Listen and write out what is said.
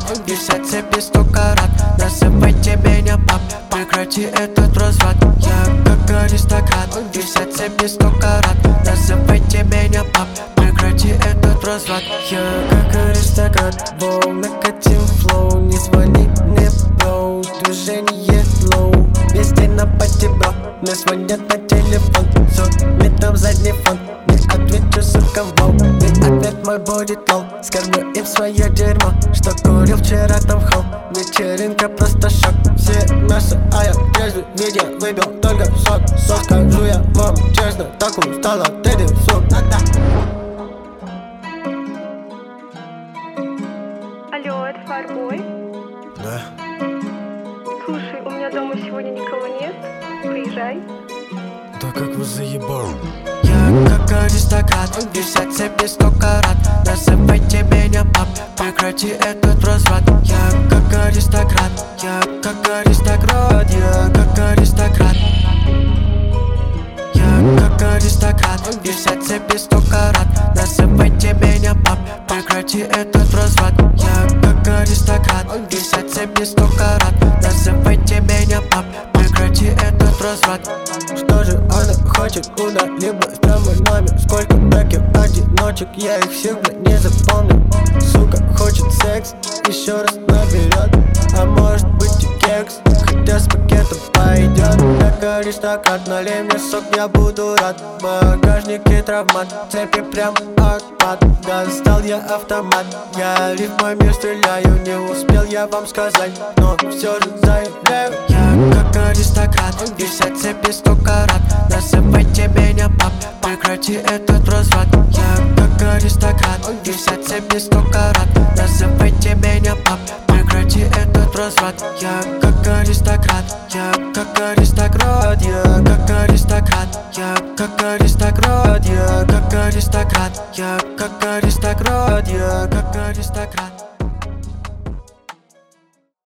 Висят цепи 100 карат. Называйте меня пап, прекрати этот разврат. Я как аристократ. Висят цепи 100 карат. Называйте меня пап, прекрати этот разврат. Я как аристократ. Воу, накатим флоу. Не звони мне, бро. Движение лоу. Везде на пати, бро. Мне звонят на телефон. Мне там задний фон. Не отвечу, сука, воу. Не ответ мой будет лол. Скормлю им свое дерьмо, что курил вчера там хол. Вечеринка просто шок. Все наши, а я трезвый. Видео выбил только сок. Скажу я вам честно, так устал от этих сок. Алло, это Фарбой? Да. Слушай, у меня дома сегодня никого нет. Приезжай. Да как вы заебал. Я как аристократ. Висят цепи 100 карат. Называйте меня пап, прекрати этот разврат. Я как аристократ. Я как аристократ. Я как аристократ. Я как аристократ. Висят цепи 100 карат. Называйте меня пап, прекрати этот разврат. Я как аристократ. Висят цепи 100 карат. Называйте меня пап, прекрати этот разврат. Что же она хочет? Куда? Либо с мой номер. Сколько бэков, одиночек, я их всех, блядь, не запомню. Сука хочет секс, еще раз наберет. А может быть и кекс, хотя с пакетом пойдет. Как аристократ, налей мне сок, я буду рад. В багажнике травмат, цепи прям отпад. Достал я автомат, я рифмами стреляю. Не успел я вам сказать, но все же заявляю. Я как аристократ, висят цепи 100 карат. Называйте меня пап, прекрати этот разврат. Я как аристократ, висят цепи 100 карат. Называйте меня пап, прекрати этот разврат. Я как аристократ, я как аристократ. Я как аристократ, я как аристократ. Я как аристократ, я как аристократ. Я как аристократ.